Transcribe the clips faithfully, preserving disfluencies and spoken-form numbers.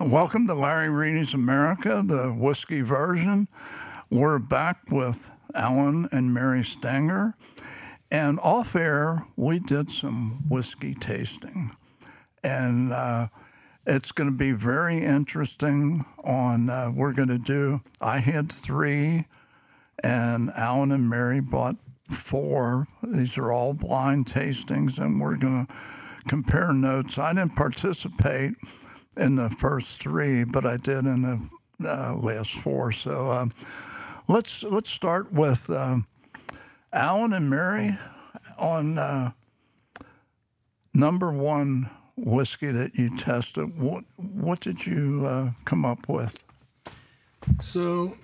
Welcome to Larry Reedy's America, the whiskey version. We're back with Alan and Mary Stanger. And off air, we did some whiskey tasting. And uh, it's going to be very interesting on, uh, we're going to do, I had three, and Alan and Mary bought four. These are all blind tastings, and we're going to compare notes. I didn't participate in the first three, but I did in the uh, last four. So uh, let's let's start with uh, Alan and Mary on uh, number one whiskey that you tested. What what did you uh, come up with? So,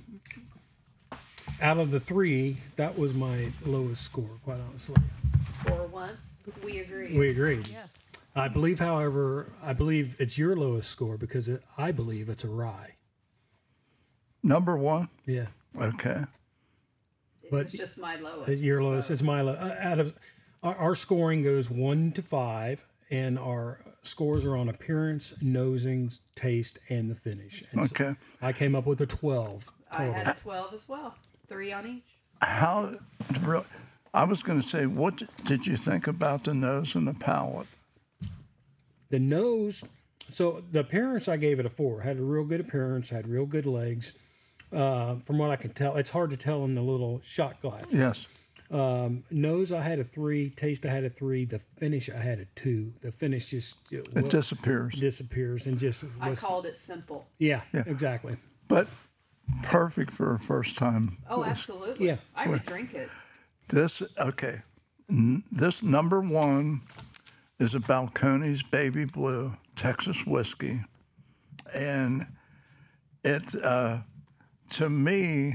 out of the three, that was my lowest score, quite honestly. For once, we agree. We agreed. Yes. I believe, however, I believe it's your lowest score because it, I believe it's a rye. Number one? Yeah. Okay. It But was just my lowest. It's your lowest. so- It's my low. uh, Out of our, our scoring goes one to five, and our scores are on appearance, nosing, taste, and the finish. And so Okay. I came up with a twelve. I total. had a twelve as well. Three on each. How, real- I was going to say, what did you think about the nose and the palate? The nose, so the appearance, I gave it a four. Had a real good appearance, had real good legs. Uh, from what I can tell, it's hard to tell in the little shot glasses. Yes. Um, nose, I had a three. Taste, I had a three. The finish, I had a two. The finish just it, It disappears. disappears and just I was, called it simple. yeah, exactly. But perfect for a first time. Oh, absolutely. Yeah. I would drink it. This, okay. N- This number one is a Balcones Baby Blue Texas whiskey. And it, uh, to me,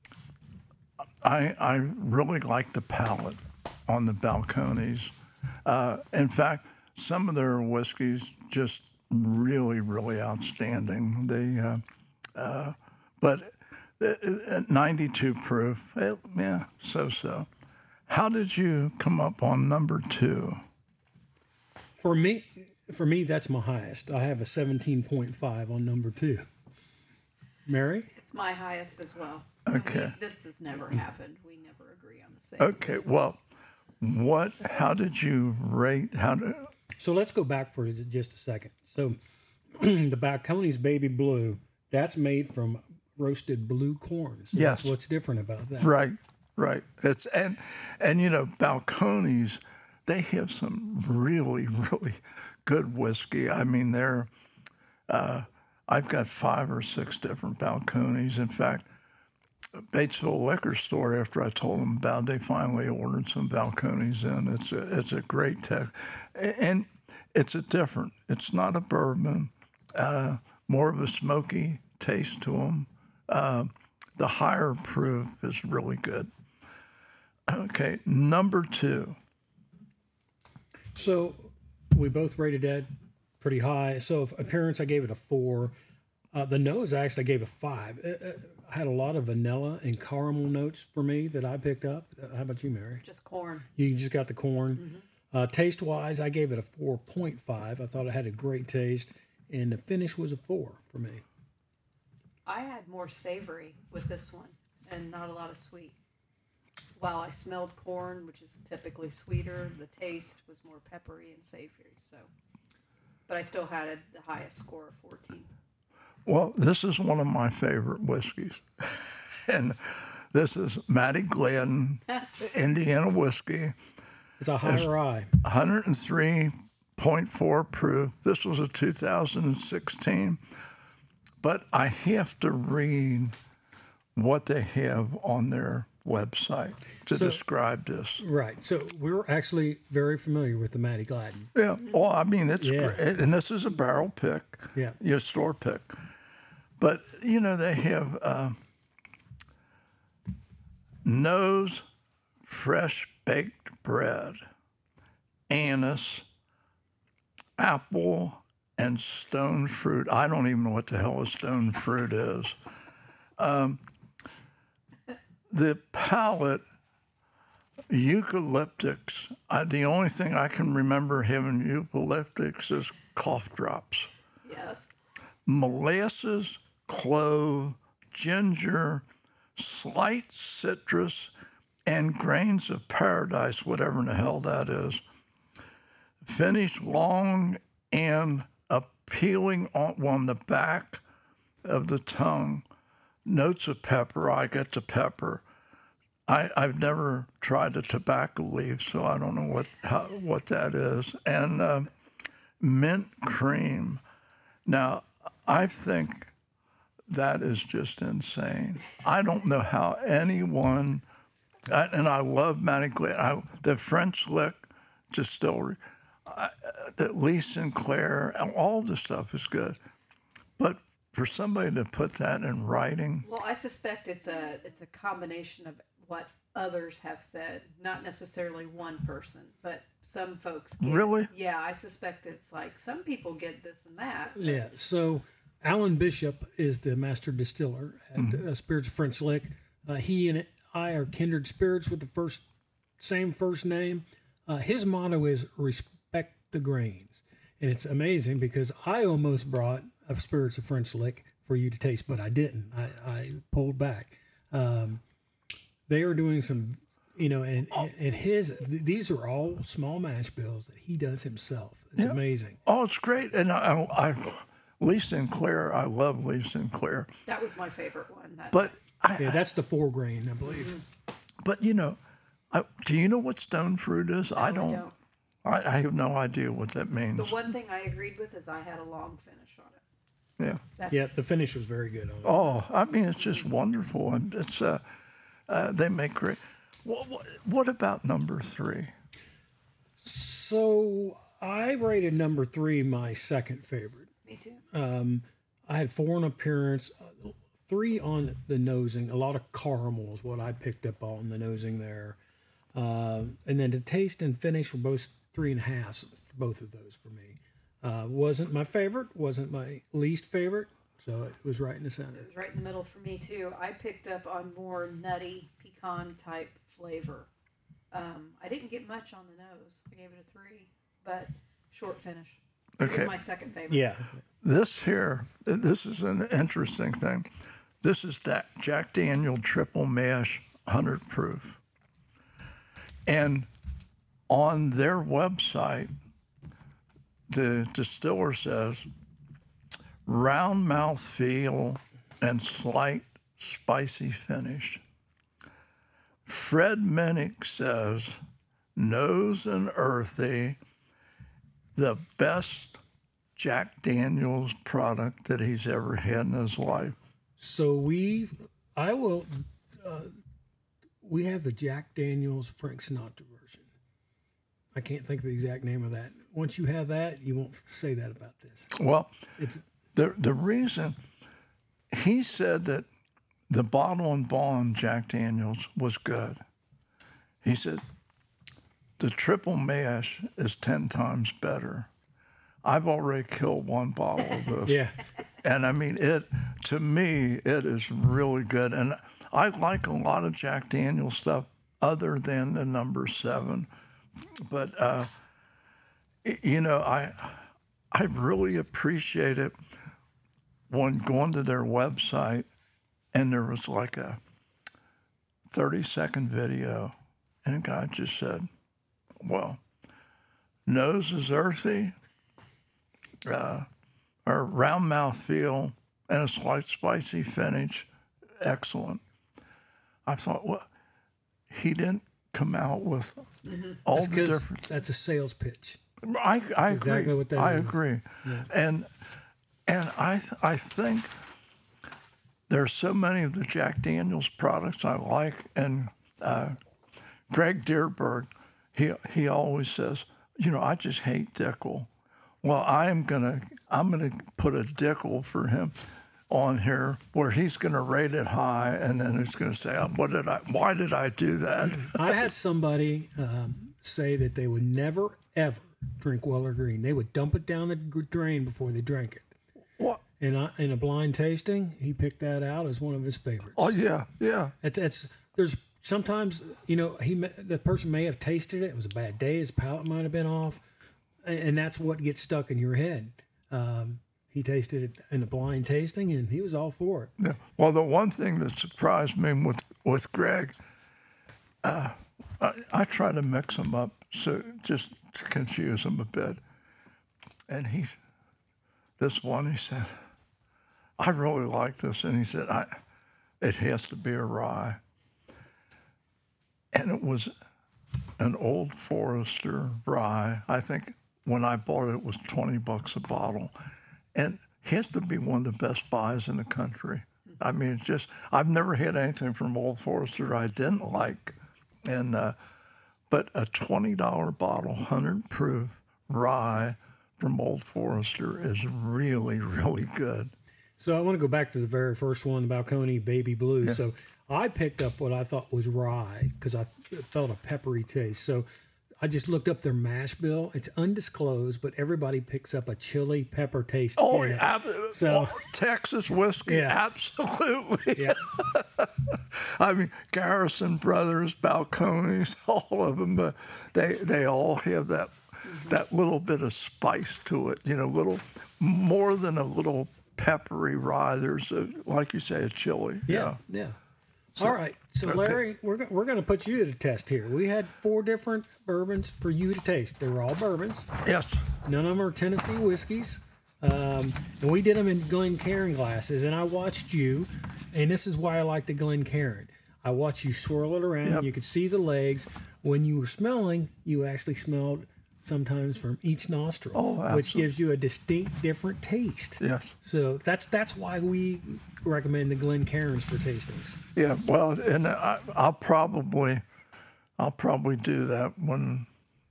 I, I really like the palate on the Balcones. Uh, in fact, some of their whiskeys just really, really outstanding. They, uh, uh, but at ninety-two proof, it, yeah, so-so. How did you come up on number two? For me, for me, that's my highest. I have a seventeen point five on number two. Mary? It's my highest as well. Okay. We, this has never happened. We never agree on the same. Okay, whiskey. well, what? How did you rate? How did? So let's go back for just a second. So the Balcones Baby Blue, that's made from roasted blue corn. So Yes. That's what's different about that. Right, right. It's and and you know Balcones, they have some really really good whiskey. I mean, they're. Uh, I've got five or six different Balcones. In fact, Batesville Liquor Store, after I told them about it, they finally ordered some Balcones in. It's a, it's a great tech. And it's a different, it's not a bourbon, uh, more of a smoky taste to them. Uh, the higher proof is really good. Okay, number two. So we both rated that pretty high. So if appearance, I gave it a four. Uh, the nose, I actually gave a five. It, it had a lot of vanilla and caramel notes for me that I picked up. Uh, how about you, Mary? Just corn. You just got the corn. Uh, taste wise, I gave it a four point five. I thought it had a great taste, and the finish was a four for me. I had more savory with this one and not a lot of sweet. While I smelled corn, which is typically sweeter, the taste was more peppery and savory. So, but I still had a, the highest score of fourteen. Well, this is one of my favorite whiskeys. And this is Matty Gladden, Indiana whiskey, It's a high rye. one oh three point four proof. This was a two thousand sixteen. But I have to read what they have on their website to So- describe this. Right. So we're actually very familiar with the Matty Gladden. Yeah, well, I mean, it's Yeah. great. And this is a barrel pick, Yeah. your store pick. But, you know, they have uh, nose fresh baked bread, anise, apple, and stone fruit. I don't even know what the hell a stone fruit is. Um, the palate, eucalyptics. I, the only thing I can remember having eucalyptics is cough drops. Yes. molasses, clove, ginger, slight citrus, and grains of paradise, whatever in the hell that is. Finish long and appealing on, on the back of the tongue. Notes of pepper. I get the pepper. I, I've never tried a tobacco leaf, so I don't know what how, what that is. And uh, mint cream. Now, I think that is just insane. I don't know how anyone, I, and I love Matty Glade, I, the French Lick Distillery, I, the Lee Sinclair, all the stuff is good. But for somebody to put that in writing, Well, I suspect it's a it's a combination of what others have said, not necessarily one person, but some folks get, Really? Yeah, I suspect it's like some people get this and that. Yeah. So Alan Bishop is the master distiller at uh, Spirits of French Lick. Uh, he and I are kindred spirits with the first same first name. Uh, his motto is respect the grains. And it's amazing because I almost brought a Spirits of French Lick for you to taste, but I didn't. I, I pulled back. Um, they are doing some, you know, and, and his, these are all small mash bills that he does himself. It's Yeah. amazing. oh, it's great. And I, I, Lee Sinclair, I love Lee Sinclair. That was my favorite one. That But I, Yeah, that's the four grain, I believe. but you know, I, do you know what stone fruit is? I I don't. don't. I, I have no idea what that The means. one thing I agreed with is I had a long finish on it. Yeah. That's, Yeah, the finish was very good on it. Oh, I mean, it's just wonderful. And It's uh, uh, they make great. What, what, what about number three? So I rated number three my second favorite. me too. I had four on appearance, uh, three on the nosing. A lot of caramel is what I picked up on the nosing there. Uh, and then the taste and finish were both three and a half for both of those for me. Uh, wasn't my favorite, wasn't my least favorite, so it was right in the center. It was right in the middle for me too. I picked up on more nutty pecan type flavor. Um, I didn't get much on the nose. I gave it a three, but short finish. It Okay. was my second favorite. Yeah, This here, this is an interesting thing. This is that Jack Daniel Triple Mash one hundred proof. And on their website, the distiller says round mouth feel and slight spicy finish. Fred Minnick says nose and earthy, the best Jack Daniels product that he's ever had in his life. so we, I will, uh, we have the Jack Daniels Frank Sinatra version. I can't think of the exact name of that. Once you have that, you won't say that about this. Well, It's the the reason he said that the bottle and bond Jack Daniels was good. He said the triple mash is ten times better. I've already killed one bottle of this. yeah. And I mean, it, to me, it is really good. And I like a lot of Jack Daniel stuff other than the number seven. But, uh, y- you know, I, I really appreciate it when going to their website and there was like a thirty second video and a guy just said, well, nose is earthy, uh, or round mouth feel, and a slight spicy finish. Excellent. I thought, well, he didn't come out with all That's the 'cause different. that's a sales pitch. I, I agree. exactly what that I is. agree. And and I th- I think there's so many of the Jack Daniels products I like, and uh, Greg Deerberg, he he always says, you know, I just hate Dickel. Well, I am gonna I'm gonna put a Dickel for him on here where he's gonna rate it high, and then he's gonna say, oh, what did I? Why did I do that? I had somebody um, say that they would never ever drink Weller Green. They would dump it down the g- drain before they drank it. What? And I, in a blind tasting, he picked that out as one of his favorites. Oh yeah, yeah. It's, it's there's sometimes you know he may- the person may have tasted it. It was a bad day. His palate might have been off, and, and that's what gets stuck in your head. Um, he tasted it in a blind tasting, and he was all for it. Yeah. Well, the one thing that surprised me with with Greg, uh, I, I try to mix them up so just to confuse him a bit, and he, this one he said, I really like this, and he said, I, it has to be a rye, and it was an Old Forester rye. I think when I bought it, it was twenty bucks a bottle, and it has to be one of the best buys in the country. I mean, it's just, I've never had anything from Old Forester I didn't like. And, uh, but a twenty dollar bottle, one hundred proof rye from Old Forester is really, really good. So I want to go back to the very first one, the Balcony Baby Blue. Yeah. So I picked up what I thought was rye because I felt a peppery taste. So I just looked up their mash bill. It's undisclosed, but everybody picks up a chili pepper taste. Oh, in it. absolutely. So, Texas whiskey, yeah. absolutely. Yeah. I mean, Garrison Brothers, Balcones, all of them, but they they all have that that little bit of spice to it. You know, little more than a little peppery rye. There's a, like you say, a chili. Yeah, yeah. yeah. So, all right, so Larry, okay. we're we're going to put you to the test here. We had four different bourbons for you to taste. They were all bourbons. Yes. None of them are Tennessee whiskeys, um, and we did them in Glencairn glasses. And I watched you, and this is why I like the Glencairn. I watched you swirl it around. Yep. You could see the legs. When you were smelling, you actually smelled sometimes from each nostril, oh, which gives you a distinct different taste. Yes. So that's that's why we recommend the Glencairns for tastings. Yeah, well, and I, I'll probably, I'll probably do that when,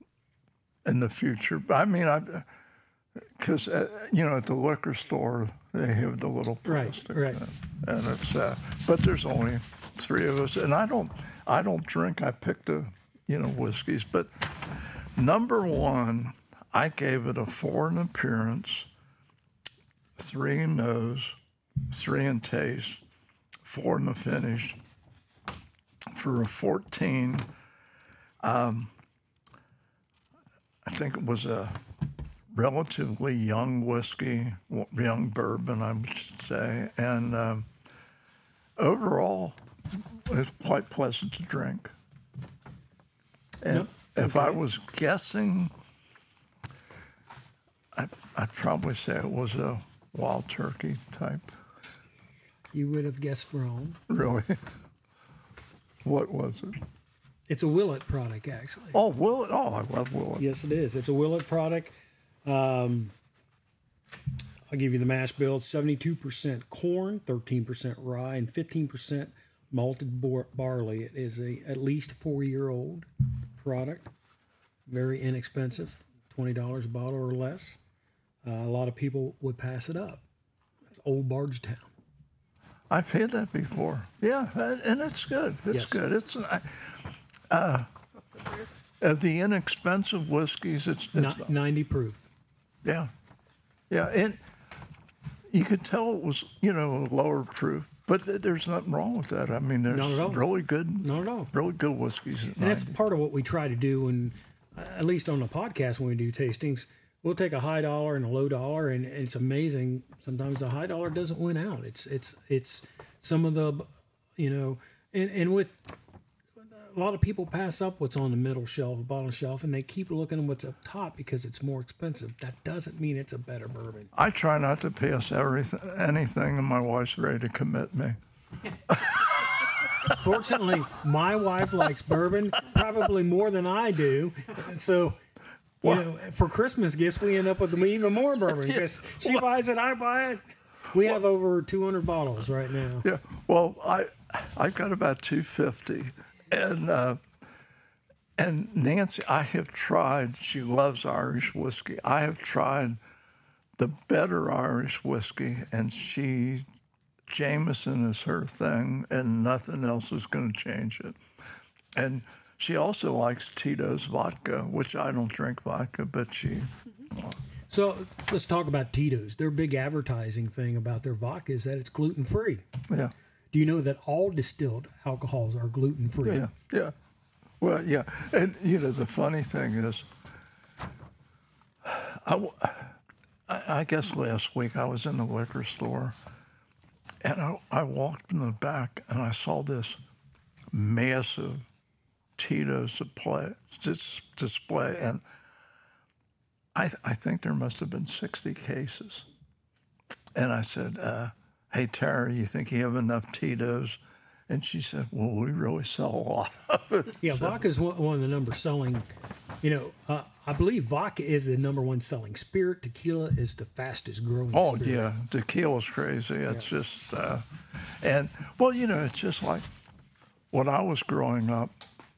in the future. I mean, I, because uh, you know, at the liquor store they have the little plastic, right, right, uh, and it's, uh, but there's only three of us, and I don't, I don't drink. I pick the, you know, whiskeys, but. Number one, I gave it a four in appearance, three in nose, three in taste, four in the finish. For a fourteen, um, I think it was a relatively young whiskey, young bourbon, I should say, and um, overall, it's quite pleasant to drink. And yep. If okay. I was guessing, I'd, I'd probably say it was a Wild Turkey type. You would have guessed wrong. Really? What was it? It's a Willet product, actually. Oh, Willet. Oh, I love Willet. Yes, it is. It's a Willet product. Um, I'll give you the mash bill. It's seventy-two percent corn, thirteen percent rye, and fifteen percent malted bar- barley. It is a at least four-year-old product, very inexpensive, twenty dollars a bottle or less. Uh, a lot of people would pass it up. It's Old Bardstown. I've had that before. Yeah, and it's good. It's yes. good. It's uh, of the inexpensive whiskeys. It's, it's Not ninety proof. Yeah, yeah, and you could tell it was, you know, lower proof. But there's nothing wrong with that. I mean, there's really good, not at all, really good whiskeys. And that's part of what we try to do, when, uh, at least on the podcast, when we do tastings, we'll take a high dollar and a low dollar, and, and it's amazing. Sometimes the high dollar doesn't win out. It's it's it's some of the, you know, and and with a lot of people pass up what's on the middle shelf, bottom shelf, and they keep looking at what's up top because it's more expensive. That doesn't mean it's a better bourbon. I try not to pass everything, anything, and my wife's ready to commit me. Fortunately, my wife likes bourbon probably more than I do, so. You know, for Christmas gifts, we end up with even more bourbon because she well, buys it, I buy it. We well, have over two hundred bottles right now. Yeah. Well, I I've got about two fifty, and uh, and Nancy, I have tried. She loves Irish whiskey. I have tried the better Irish whiskey, and she Jameson is her thing, and nothing else is going to change it. And she also likes Tito's vodka, which I don't drink vodka, but she. Well. So let's talk about Tito's. Their big advertising thing about their vodka is that it's gluten free. Yeah. Do you know that all distilled alcohols are gluten free? Yeah, yeah. Well, yeah. And, you know, the funny thing is, I, I, I guess last week I was in the liquor store, and I, I walked in the back and I saw this massive Tito's display, dis, display and I, th- I think there must have been sixty cases. And I said, uh, hey, Tara, you think you have enough Tito's? And she said, well, we really sell a lot of it. Yeah, So- vodka is one, one of the number selling. You know, uh, I believe vodka is the number one selling spirit. Tequila is the fastest growing. Oh, spirit. yeah, tequila's crazy. It's just, uh, and, well, you know, it's just like when I was growing up,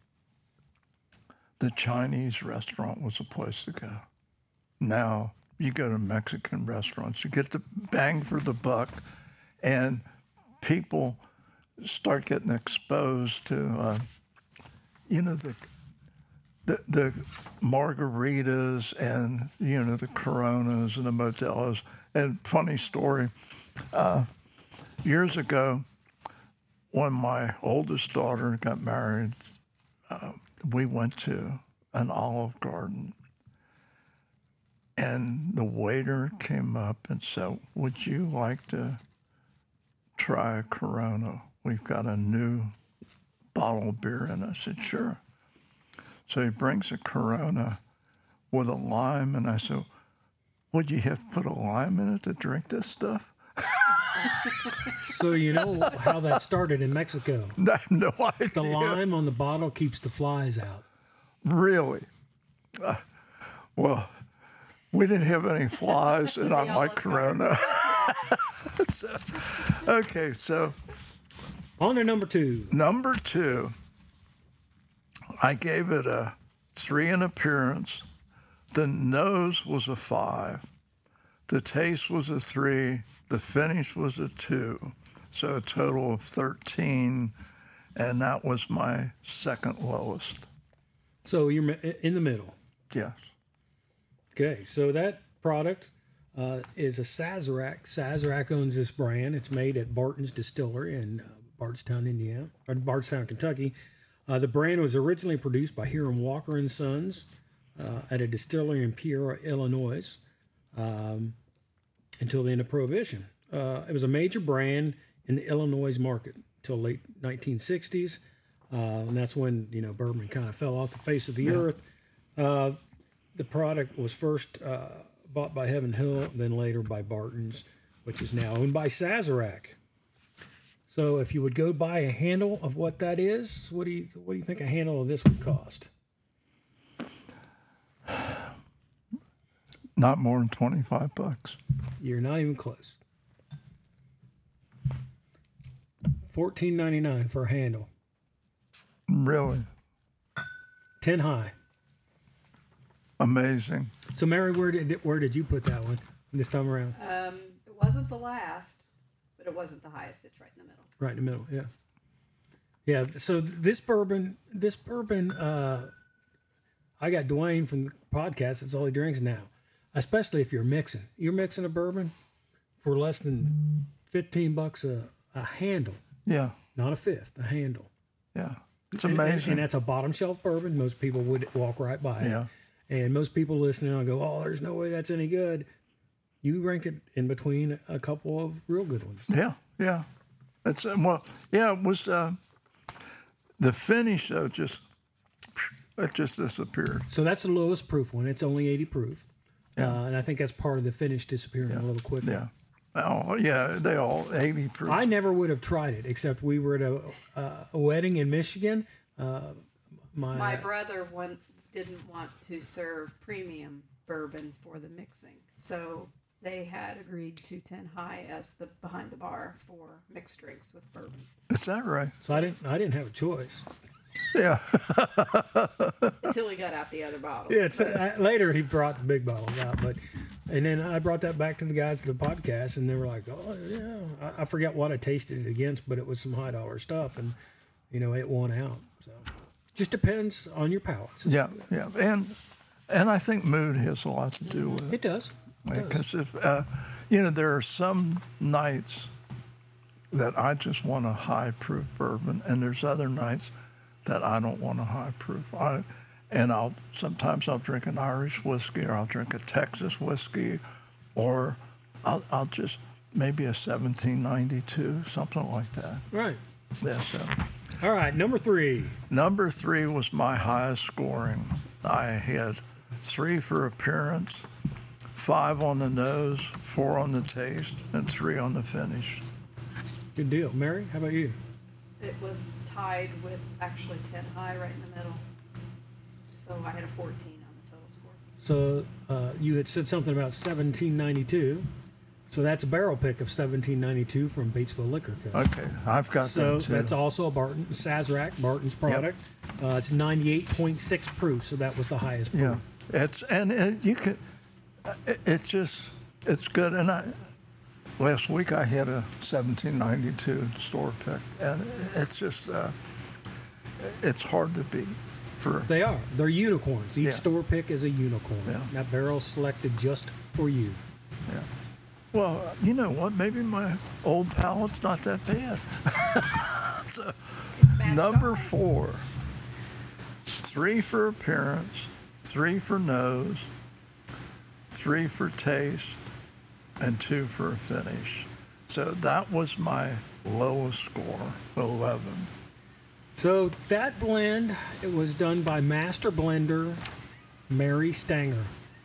the Chinese restaurant was a place to go. Now you go to Mexican restaurants, you get the bang for the buck, and people start getting exposed to, uh, you know, the, the the margaritas and, you know, the Coronas and the Modelos. And funny story, uh, years ago, when my oldest daughter got married, uh, we went to an Olive Garden. And the waiter came up and said, would you like to try a Corona? We've got a new bottle of beer in it. I said, sure. So he brings a Corona with a lime, and I said, would you have to put a lime in it to drink this stuff? So you know how that started in Mexico. I have no idea. The lime on the bottle keeps the flies out. Really? Uh, well, we didn't have any flies, and I like Corona. so, okay, so On to number two. number two, I gave it a three in appearance. The nose was a five. The taste was a three. The finish was a two. So a total of thirteen, and that was my second lowest. So you're mi- in the middle. Yes. Okay, so that product uh, is a Sazerac. Sazerac owns this brand. It's made at Barton's Distillery in uh, Bardstown, Indiana, or Bardstown, Kentucky. Uh, the brand was originally produced by Hiram Walker and Sons uh, at a distillery in Peoria, Illinois, um, until the end of Prohibition. Uh, it was a major brand in the Illinois market until late nineteen sixties, uh, and that's when you know bourbon kind of fell off the face of the Yeah. earth. Uh, the product was first uh, bought by Heaven Hill, then later by Barton's, which is now owned by Sazerac. So, if you would go buy a handle of what that is, what do you what do you think a handle of this would cost? Not more than twenty-five bucks. You're not even close. fourteen ninety-nine for a handle, Really ten high. amazing. So, Mary, where did where did you put that one this time around? Um, it wasn't the last, but it wasn't the highest. It's right in the middle. Right in the middle, yeah. Yeah, so this bourbon, this bourbon, uh, I got Dwayne from the podcast. That's all he drinks now. Especially if you're mixing. You're mixing a bourbon for less than fifteen bucks a, a handle. Yeah, Not a fifth, a handle. yeah. It's And- and- amazing. And, that's a bottom shelf bourbon. Most people would walk right by it. Yeah. And most people listening will go, oh, there's no way that's any good. You rank it in between a couple of real good ones. Yeah, yeah. It's uh, well, yeah. It was uh, the finish though. Just it just disappeared. So that's the lowest proof one. It's only eighty proof. Yeah. Uh, and I think that's part of the finish disappearing a little quicker. Yeah. Oh, yeah. They all eighty proof. I never would have tried it, except we were at a, uh, a wedding in Michigan. Uh, my, My brother one didn't want to serve premium bourbon for the mixing, so they had agreed to ten high as the behind the bar for mixed drinks with bourbon. Is that right? so I didn't. I didn't have a choice. Yeah. Until he got out the other bottles. Yeah. It's, I, later he brought the big bottles out, but and then I brought that back to the guys at the podcast, and they were like, "Oh yeah." I, I forget what I tasted it against, but it was some high dollar stuff, and you know it won out. So just depends on your palates. Yeah. Yeah. And and I think mood has a lot to do with it. It does. It does. Because if uh, you know, there are some nights that I just want a high proof bourbon, and there's other nights that I don't want a high proof. I, and I'll sometimes I'll drink an Irish whiskey, or I'll drink a Texas whiskey, or I'll, I'll just maybe a seventeen ninety-two, something like that. Right. Yeah. So All right. Number three. number three was my highest scoring. I had three for appearance, five on the nose, four on the taste, and three on the finish. Good deal. Mary, how about you? It was tied with actually ten high right in the middle. So I had a fourteen on the total score. So uh, you had said something about seventeen ninety-two. So that's a barrel pick of seventeen ninety-two from Batesville Liquor Co. Okay, I've got So that too. that's also a Barton Sazerac, Barton's product. Uh, it's ninety-eight point six proof, so that was the highest proof. Yeah, it's and it, you can. It, it just it's good. And I last week I had a seventeen ninety-two store pick, and it's just uh, it's hard to beat. For They are. They're unicorns. Each Yeah. store pick is a unicorn. Yeah. That barrel's selected just for you. yeah. Well, you know what? Maybe my old palate's not that bad. So, It's matched number eyes. four, three for appearance, three for nose, three for taste, and two for a finish. So that was my lowest score, eleven. So that blend, it was done by master blender Mary Stanger.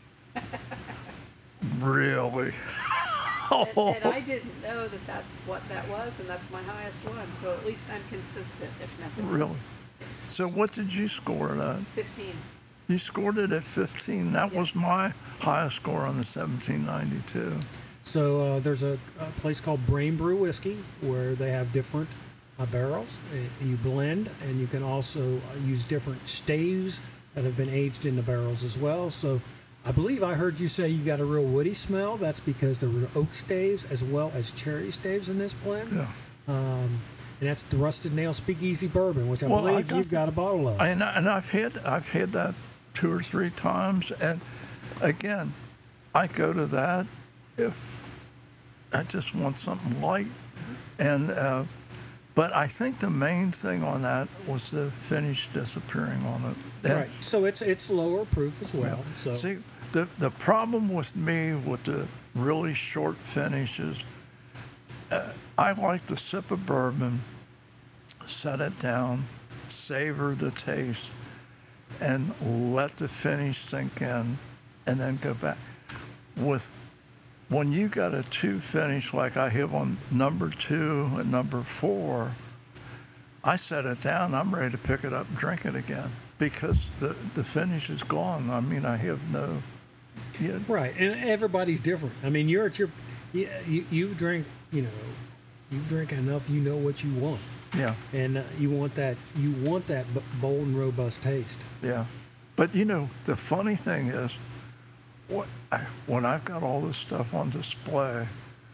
Really? And, and I didn't know that that's what that was, and that's my highest one. So at least I'm consistent, if nothing Really? else. So what did you score it at? fifteen. You scored it at fifteen. That was Yes. my highest score on the seventeen ninety-two. So uh, there's a, a place called Brain Brew Whiskey where they have different uh, barrels. Uh, you blend, and you can also uh, use different staves that have been aged in the barrels as well. So I believe I heard you say you got a real woody smell. That's because there were oak staves as well as cherry staves in this blend. Yeah. Um, and that's the Rusted Nail Speakeasy Bourbon, which I Well, I believe got you've got a bottle of. And, I- and I've had I've had that two or three times, and again, I go to that if I just want something light, and uh, but I think the main thing on that was the finish disappearing on it. And Right. So it's it's lower proof as well. So See, the the problem with me with the really short finishes, uh, I like to sip a bourbon, set it down, savor the taste, and let the finish sink in, and then go back. With when you got a two finish like I have on number two and number four, I set it down. I'm ready to pick it up and drink it again because the the finish is gone. I mean, I have no. Yeah, right, and everybody's different. I mean, you're at your, you, you, you drink, you know, you drink enough, you know what you want, yeah, and uh, you want that, you want that b- bold and robust taste. yeah. But you know, the funny thing is, what I, when I've got all this stuff on display,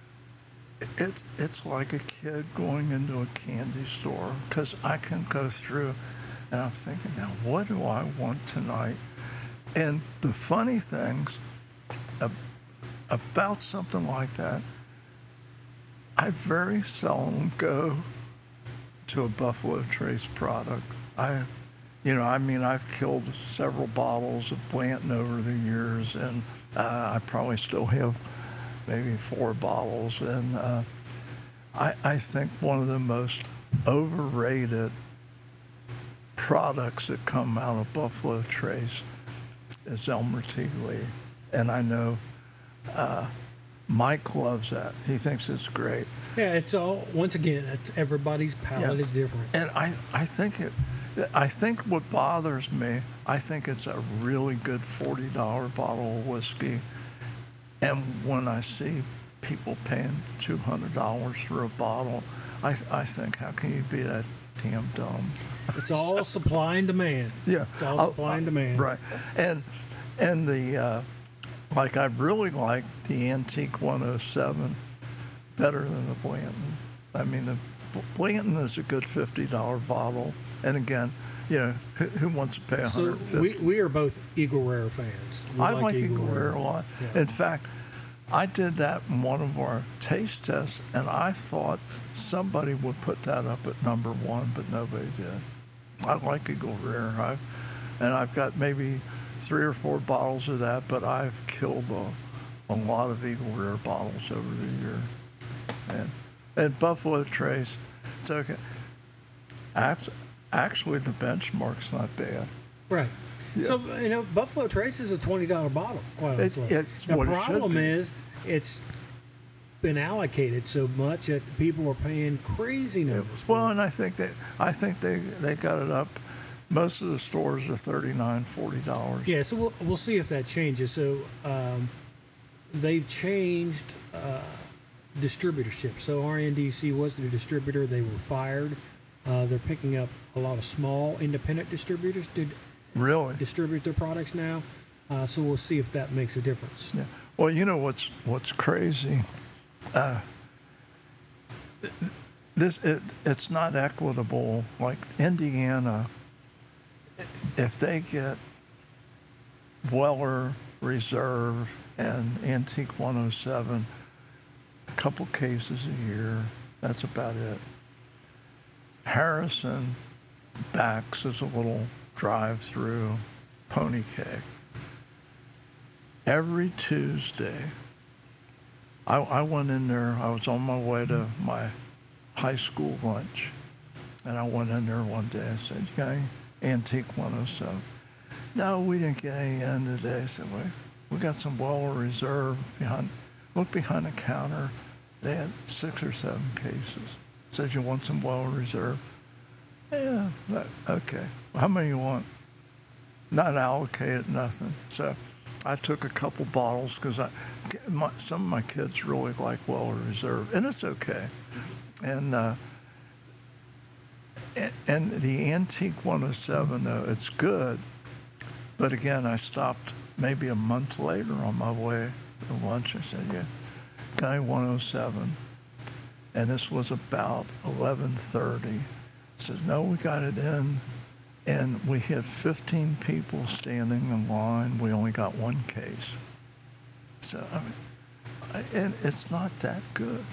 it's it's like a kid going into a candy store because I can go through, and I'm thinking, now what do I want tonight? And the funny things ab- about something like that, I very seldom go to a Buffalo Trace product. I, you know, I mean, I've killed several bottles of Blanton over the years, and uh, I probably still have maybe four bottles. And uh, I, I think one of the most overrated products that come out of Buffalo Trace is Elmer T. Lee. And I know uh, Mike loves that. He thinks it's great. Yeah, it's all once again, it's, everybody's palate Yeah. is different. And I, I think it, I think what bothers me, I think it's a really good forty dollar bottle of whiskey. And when I see people paying two hundred dollars for a bottle, I, I think, how can you be that damn dumb? It's all supply and demand. Yeah. It's all Oh, supply and demand. Right. And, and the, uh, like, I really like the Antique one oh seven better than the Blanton. I mean, the Blanton is a good fifty dollar bottle. And again, you know, who, who wants to pay So one hundred fifty? we, we are both Eagle Rare fans. We I like Eagle Rare a lot. Yeah. In fact, I did that in one of our taste tests, and I thought somebody would put that up at number one, but nobody did. I like Eagle Rare. I've, and I've got maybe three or four bottles of that, but I've killed a, a lot of Eagle Rare bottles over the year. And, and Buffalo Trace, it's okay. Act- Actually, the benchmark's not bad. Right. Yeah. So, you know, Buffalo Trace is a twenty dollar bottle. Quite It's- honestly. it's the what it should problem be. is it's been allocated so much that people are paying crazy numbers. for Well, it. and I think they, I think they, they got it up. Most of the stores are thirty-nine dollars, forty dollars. Yeah, so we'll, we'll see if that changes. So um, they've changed uh, distributorship. So R N D C was the distributor. They were fired. Uh, they're picking up a lot of small independent distributors to Really? distribute their products now. Uh, so we'll see if that makes a difference. Yeah. Well, you know what's what's crazy? Uh, this it, it's not equitable. Like Indiana, if they get Weller Reserve and Antique one oh seven, a couple cases a year, that's about it. Harrison backs is a little drive-through pony cake. Every Tuesday, I, I went in there. I was on my way to my high school lunch, and I went in there one day. I said, "You got any Antique one oh seven?" No, we didn't get any in today. I said, "We we got some Weller Reserve behind." Look behind the counter. They had six or seven cases. Says, "You want some Weller Reserve?" Yeah, that, okay. How many you want? Not allocated, nothing. So I took a couple bottles because I, my, some of my kids really like Weller Reserve, and it's okay. And uh, and, and the Antique one oh seven, though, it's good. But again, I stopped maybe a month later on my way to lunch. I said, "Yeah, guy one oh seven," and this was about eleven thirty. Says, "No, we got it in." And we had fifteen people standing in line. We only got one case. So, I mean, I- and it's not that good.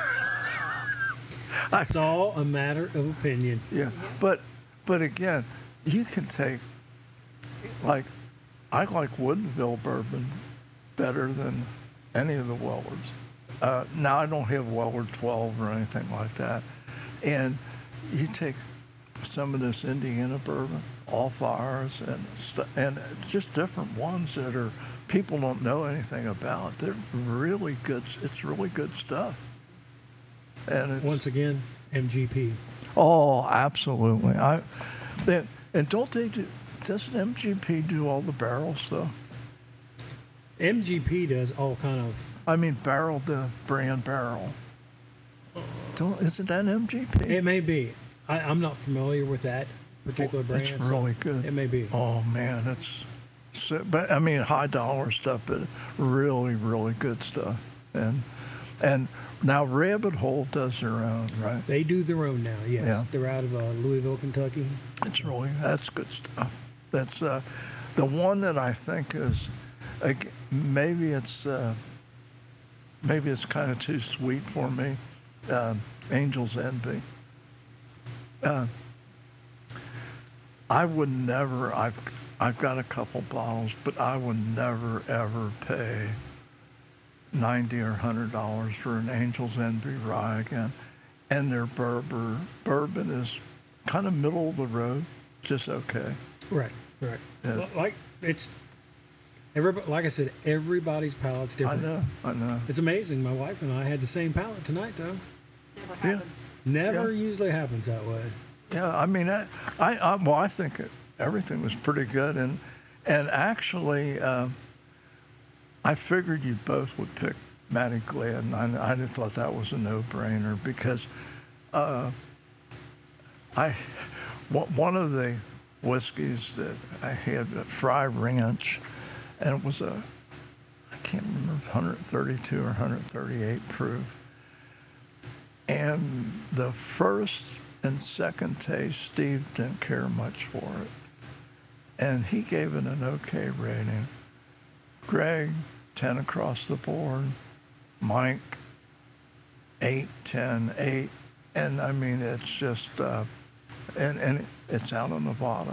It's all a matter of opinion. Yeah. But, but again, you can take, like, I like Woodinville bourbon better than any of the Wellers. Uh, now, I don't have Weller twelve or anything like that. And you take some of this Indiana bourbon, all fires, and st- and just different ones that are people don't know anything about. They're really good. It's really good stuff. And it's Once again, M G P. oh, absolutely. I then and don't they do? Doesn't M G P do all the barrel stuff? M G P does all kind of. I mean, barrel the brand barrel. Don't isn't that M G P? It may be. I, I'm not familiar with that particular brand. It's so really good. It may be. Oh man, it's so, but I mean high dollar stuff, but really, really good stuff. And and now Rabbit Hole does their own, right? They do their own now. Yes, Yeah. they're out of uh, Louisville, Kentucky. It's really that's good stuff. That's uh, the one that I think is ag- maybe it's uh, maybe it's kind of too sweet for me. Uh, Angel's Envy. Uh, I would never. I've I've got a couple bottles, but I would never ever pay ninety or hundred dollars for an Angel's Envy rye again. And their bourbon bourbon is kind of middle of the road, just okay. Right, right. Yeah. Well, like it's everybody. Like I said, everybody's palate's I different. know, I know. It's amazing. My wife and I had the same palate tonight, though. Never Yeah. happens. Never Yeah. usually happens that way. Yeah, I mean, I, I, I well, I think it, everything was pretty good, and and actually, uh, I figured you both would pick Matty Glenn. I, I just thought that was a no-brainer because uh, I one one of the whiskeys that I had, at Fry Ranch, and it was a I can't remember one thirty-two or one thirty-eight proof. And the first and second taste, Steve didn't care much for it. And he gave it an okay rating. Greg, ten across the board. Mike, eight, ten, eight. And I mean, it's just, uh, and, and it's out of Nevada.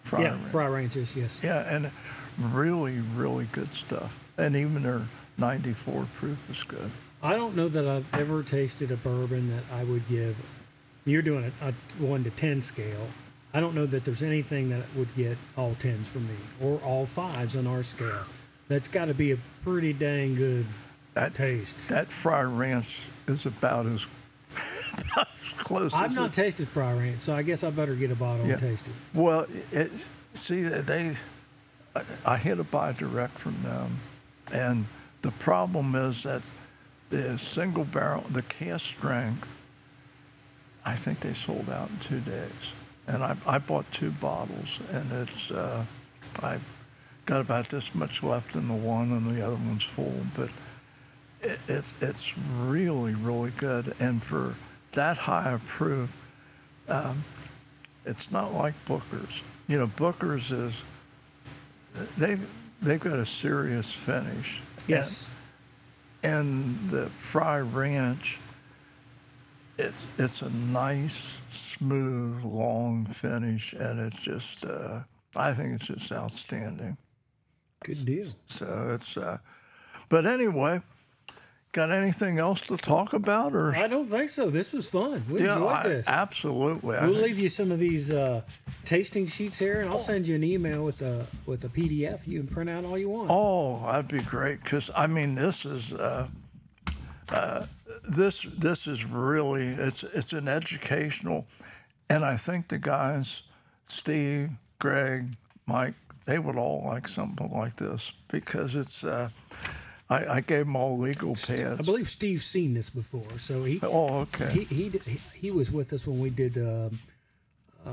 Fry Yeah, Ranch. Fry Ranches, yes. Yeah, and really, really good stuff. And even their ninety-four proof is good. I don't know that I've ever tasted a bourbon that I would give. You're doing a, a one to ten scale. I don't know that there's anything that would get all tens from me or all fives on our scale. That's got to be a pretty dang good That taste. That Fry Ranch is about as, about as close I've as not it- tasted Fry Ranch, so I guess I better get a bottle Yeah. and taste it. Well, it, see, they, I, I had to buy direct from them, and the problem is that the single barrel, the cast strength, I think they sold out in two days, and I, I bought two bottles, and it's uh, I got about this much left in the one, and the other one's full, but it, it's it's really really good, and for that high of proof. Um, It's not like Booker's. You know, Booker's is they they've got a serious finish. Yes. And, and the Fry Ranch, it's it's a nice, smooth, long finish, and it's just uh, I think it's just outstanding. Good deal. So it's uh, but anyway, got anything else to talk about or? I don't think so. This was fun. We yeah, enjoyed I- this. absolutely. I We'll think- leave you some of these uh, tasting sheets here, and I'll send you an email with a with a P D F. You can print out all you want. Oh, that'd be great. Because I mean, this is uh, uh, this this is really it's it's an educational, and I think the guys, Steve, Greg, Mike, they would all like something like this because it's. Uh, I, I gave them all legal pads. I believe Steve's seen this before, so he Oh, okay. he he, did- he, he was with us when we did um, uh,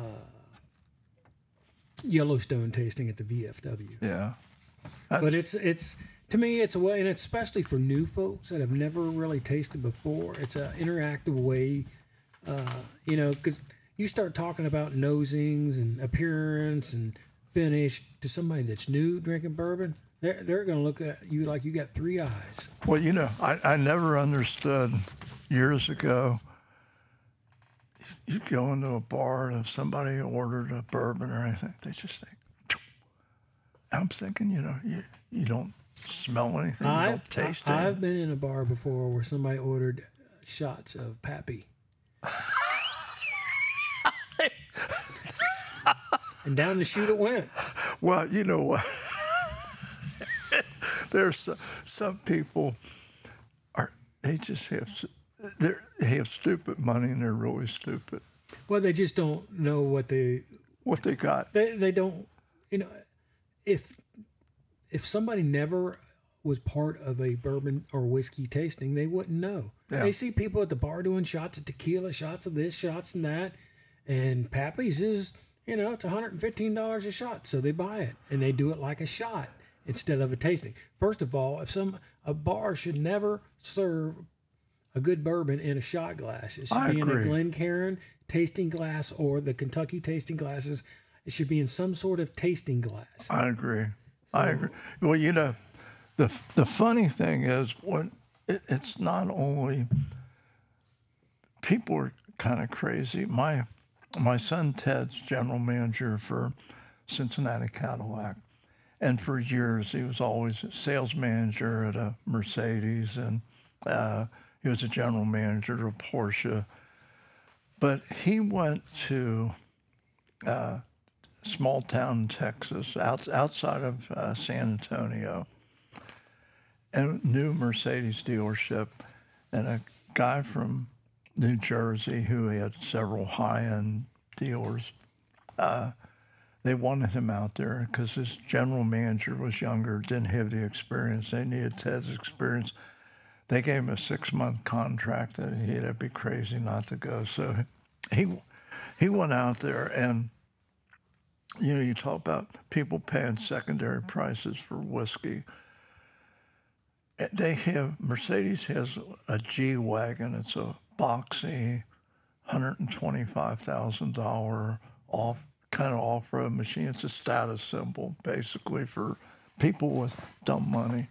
Yellowstone tasting at the V F W. yeah. But That's- it's it's to me it's a way, and it's especially for new folks that have never really tasted before. It's an interactive way, uh, you know, because you start talking about nosings and appearance and finish to somebody that's new drinking bourbon. They're, they're going to look at you like you got three eyes. Well, you know, I, I never understood years ago. You go into a bar and if somebody ordered a bourbon or anything, they just think. I'm thinking, you know, you, you don't smell anything, you I've, don't taste I- it. I've been in a bar before where somebody ordered shots of Pappy. And down the chute it went. Well, you know what? There's some, some people are they just have s- they're, they have stupid money and they're really stupid. Well, they just don't know what they What they got? they they don't you know if if somebody never was part of a bourbon or whiskey tasting, they wouldn't know. Yeah. They see people at the bar doing shots of tequila, shots of this, shots and that, and Pappy's is you know it's one hundred fifteen dollars a shot, so they buy it and they do it like a shot instead of a tasting. First of all, if some a bar should never serve a good bourbon in a shot glass. It should I be in a agree. Glencairn tasting glass or the Kentucky tasting glasses. It should be in some sort of tasting glass. I agree. I agree. Well, you know, the the funny thing is when it, it's not only people are kind of crazy. My my son Ted's general manager for Cincinnati Cadillac, and for years he was always a sales manager at a Mercedes, and uh, he was a general manager of Porsche. But he went to small town in Texas, out, outside of uh, San Antonio, and a new Mercedes dealership, and a guy from New Jersey who had several high-end dealers. Uh, they wanted him out there because his general manager was younger, didn't have the experience. They needed Ted's experience. They gave him a six-month contract that he'd be crazy not to go. So he he went out there and. You know, you talk about people paying secondary prices for whiskey. They have, Mercedes has a G-Wagon. It's a boxy, one hundred twenty-five thousand dollars off, kind of off-road machine. It's a status symbol, basically, for people with dumb money.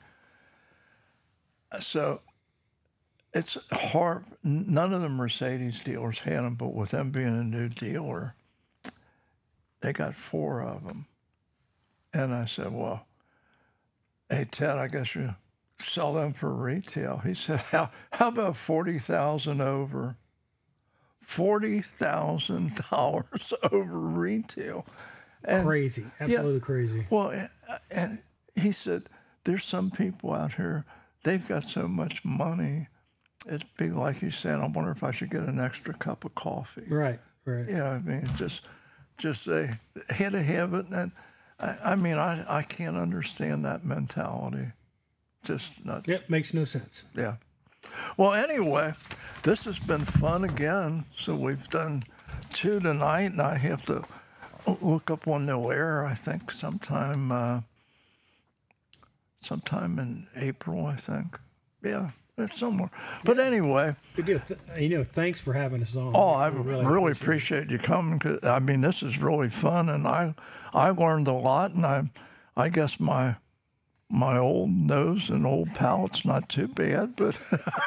So it's hard. None of the Mercedes dealers had them, but with them being a new dealer, they got four of them. And I said, well, hey, Ted, I guess you sell them for retail. He said, how, how about forty thousand over? forty thousand dollars over retail. And, Crazy, absolutely crazy. well, and he said, there's some people out here, they've got so much money. It'd be like he said, I wonder if I should get an extra cup of coffee. Right, right. Yeah, I mean, just, just they had to have it. And I, I mean, I, I can't understand that mentality. Just nuts. Yep, makes no sense. Yeah. Well, anyway, this has been fun again. So we've done two tonight, and I have to look up when they'll air. I think sometime, uh, sometime in April. I think. Yeah, it's somewhere. But anyway. Good deal. Th- You know, thanks for having us on. Oh, I We really, appreciate you coming. 'Cause, I mean, this is really fun, and I, I learned a lot, and I, I guess my, my old nose and old palate's not too bad, but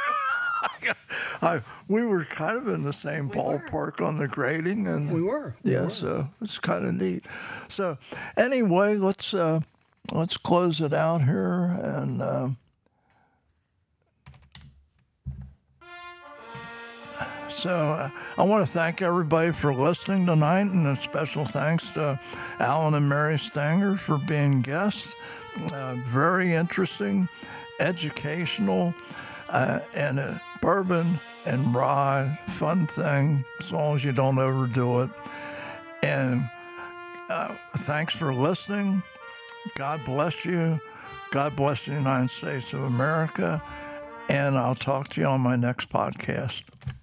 I, we were kind of in the same We were. ballpark on the grading, and We were. we yeah, were. so it's kind of neat. So anyway, let's uh, let's close it out here, and. Uh, So uh, I want to thank everybody for listening tonight, and a special thanks to Alan and Mary Stanger for being guests. Uh, very interesting, educational, uh, and a bourbon and rye fun thing, as long as you don't overdo it. And uh, thanks for listening. God bless you. God bless the United States of America. And I'll talk to you on my next podcast.